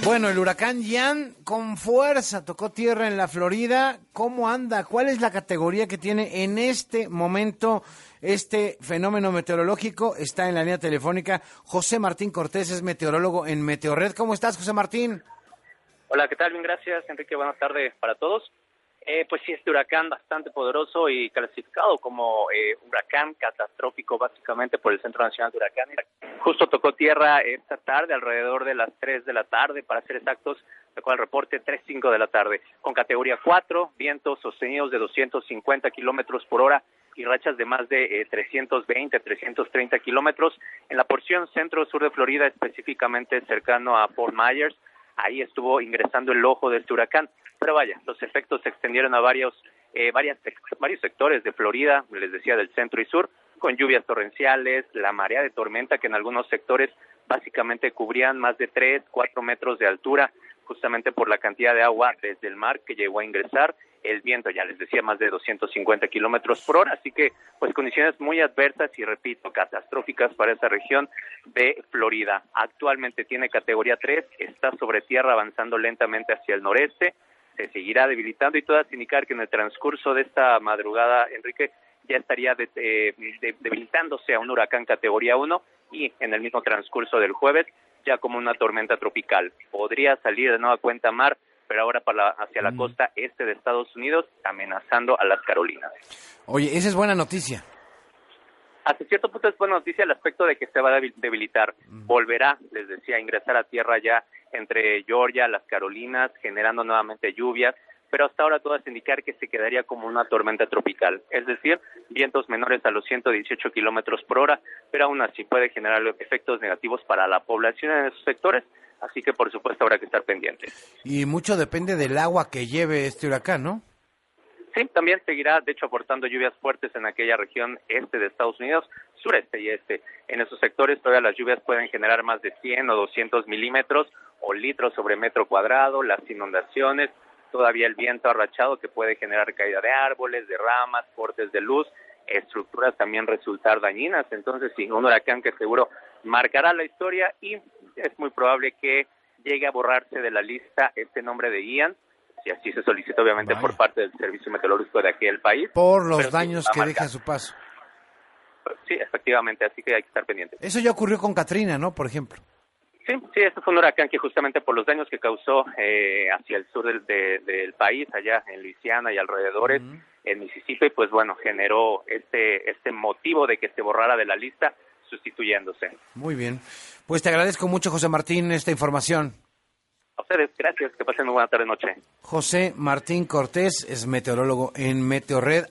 Bueno, el huracán Ian con fuerza tocó tierra en la Florida. ¿Cómo anda? ¿Cuál es la categoría que tiene en este momento este fenómeno meteorológico? Está en la línea telefónica José Martín Cortés, es meteorólogo en Meteorred. ¿Cómo estás, José Martín? Hola, ¿qué tal? Bien, gracias, Enrique. Buenas tardes para todos. Pues sí, este huracán bastante poderoso y clasificado como huracán catastrófico básicamente por el Centro Nacional de Huracanes. Justo tocó tierra esta tarde, alrededor de las 3 de la tarde, para ser exactos, tocó el reporte 3:05 de la tarde, con categoría 4, vientos sostenidos de 250 kilómetros por hora y rachas de más de 320, 330 kilómetros. En la porción centro-sur de Florida, específicamente cercano a Fort Myers, ahí estuvo ingresando el ojo de este huracán. Pero vaya, los efectos se extendieron a varios sectores de Florida, les decía, del centro y sur, con lluvias torrenciales, la marea de tormenta que en algunos sectores básicamente cubrían más de 3, 4 metros de altura, justamente por la cantidad de agua desde el mar que llegó a ingresar. El viento, ya les decía, más de 250 kilómetros por hora, así que pues condiciones muy adversas y, repito, catastróficas para esa región de Florida. Actualmente tiene categoría 3, está sobre tierra avanzando lentamente hacia el noreste, se seguirá debilitando y todo hace indicar que en el transcurso de esta madrugada, Enrique, ya estaría debilitándose a un huracán categoría 1 y en el mismo transcurso del jueves ya como una tormenta tropical. Podría salir de nueva cuenta mar, pero ahora hacia la costa este de Estados Unidos, amenazando a las Carolinas. Oye, esa es buena noticia. Hasta cierto punto es buena noticia el aspecto de que se va a debilitar. Volverá, les decía, a ingresar a tierra ya entre Georgia, las Carolinas, generando nuevamente lluvias, pero hasta ahora todo hace indicar que se quedaría como una tormenta tropical, es decir, vientos menores a los 118 kilómetros por hora, pero aún así puede generar efectos negativos para la población en esos sectores, así que por supuesto habrá que estar pendientes. Y mucho depende del agua que lleve este huracán, ¿no? Sí, también seguirá, de hecho, aportando lluvias fuertes en aquella región este de Estados Unidos, sureste y este. En esos sectores todavía las lluvias pueden generar más de 100 o 200 milímetros o litros sobre metro cuadrado, las inundaciones, todavía el viento arrachado que puede generar caída de árboles, de ramas, cortes de luz, estructuras también resultar dañinas. Entonces, sí, un huracán que seguro marcará la historia y es muy probable que llegue a borrarse de la lista este nombre de Ian, y así se solicita obviamente por parte del Servicio Meteorológico de aquel país. Por los daños que deja a su paso. Sí, efectivamente, así que hay que estar pendientes. Eso ya ocurrió con Katrina, ¿no? Por ejemplo. Sí, este fue un huracán que justamente por los daños que causó hacia el sur del país, allá en Luisiana y alrededores, en Mississippi, pues bueno, generó este motivo de que se borrara de la lista, sustituyéndose. Muy bien. Pues te agradezco mucho, José Martín, esta información. A ustedes, gracias, que pasen muy buena tarde-noche. José Martín Cortés es meteorólogo en Meteorred.